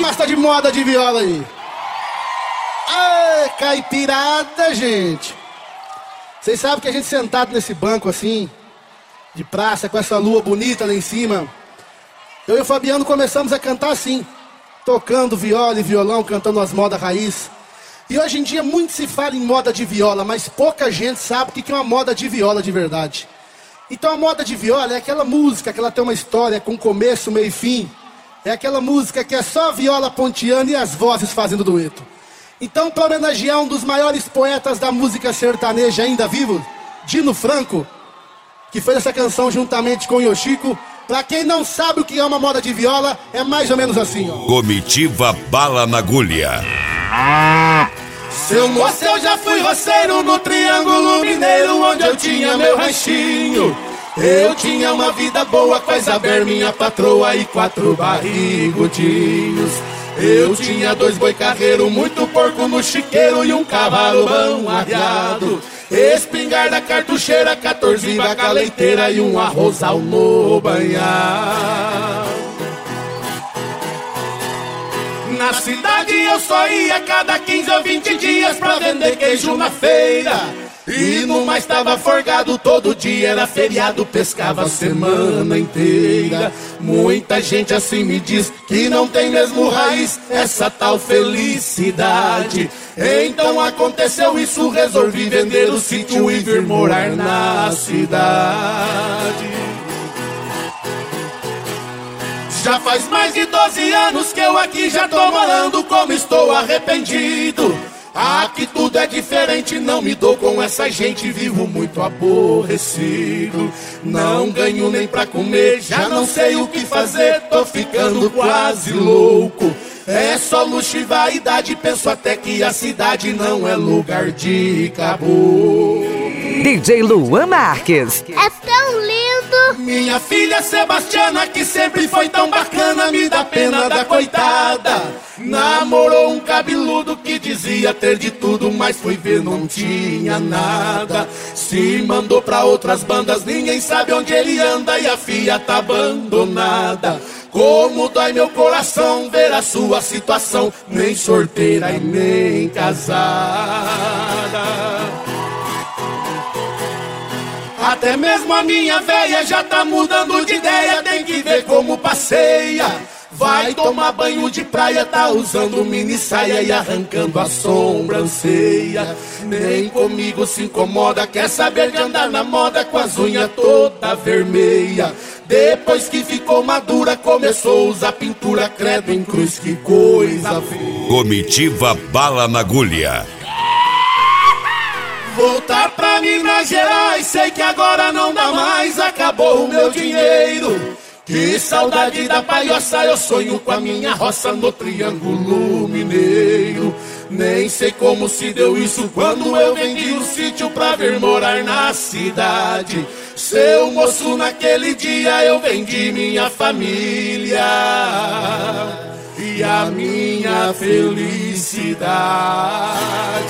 mais tá de moda de viola aí? Ai, caipirada, gente. Vocês sabem que a gente sentado nesse banco assim, de praça, com essa lua bonita lá em cima, eu e o Fabiano começamos a cantar assim, tocando viola e violão, cantando as modas raiz. E hoje em dia muito se fala em moda de viola, mas pouca gente sabe o que é uma moda de viola de verdade. Então a moda de viola é aquela música que ela tem uma história com começo, meio e fim. É aquela música que é só a viola ponteando e as vozes fazendo dueto. Então, para homenagear um dos maiores poetas da música sertaneja ainda vivo, Dino Franco, que fez essa canção juntamente com o Yoshiko, pra quem não sabe o que é uma moda de viola, é mais ou menos assim, ó. Comitiva Bala na Agulha. Seu moço, eu já fui roceiro no Triângulo Mineiro, onde eu tinha meu ranchinho. Eu tinha uma vida boa com a Isabel, minha patroa, e 4 barrigudinhos. Eu tinha 2 boi carreiro, muito porco no chiqueiro e um cavalo bom arriado. Espingarda cartucheira, 14 vaca leiteira e um arrozal no banhar. Na cidade eu só ia cada 15 ou 20 dias pra vender queijo na feira. E no mais tava forgado, todo dia era feriado, pescava a semana inteira. Muita gente assim me diz que não tem mesmo raiz essa tal felicidade. Então aconteceu isso, resolvi vender o sítio e vir morar na cidade. Já faz mais de 12 anos que eu aqui já tô morando, como estou arrependido. Aqui tudo é diferente, não me dou com essa gente, vivo muito aborrecido. Não ganho nem pra comer, já não sei o que fazer, tô ficando quase louco. É só luxo e vaidade, penso até que a cidade não é lugar de caboclo. DJ Luan Marques. É tão lindo. Minha filha Sebastiana, que sempre foi tão bacana, me dá pena da coitada. Namorou um cabeludo que dizia ter de tudo, mas fui ver não tinha nada. Se mandou pra outras bandas, ninguém sabe onde ele anda e a filha tá abandonada. Como dói meu coração ver a sua situação, nem sorteira e nem casada. Até mesmo a minha véia já tá mudando de ideia, tem que ver como passeia. Vai tomar banho de praia, tá usando mini saia e arrancando a sobrancelha. Nem comigo se incomoda, quer saber de andar na moda com as unhas toda vermelha. Depois que ficou madura, começou a usar pintura, credo em cruz, que coisa feia. Comitiva Bala na Agulha. Voltar pra Minas Gerais, sei que agora não dá mais, acabou o meu dinheiro. Que saudade da palhoça, eu sonho com a minha roça no Triângulo Mineiro. Nem sei como se deu isso quando eu vendi o sítio pra vir morar na cidade. Seu moço, naquele dia eu vendi minha família e a minha felicidade.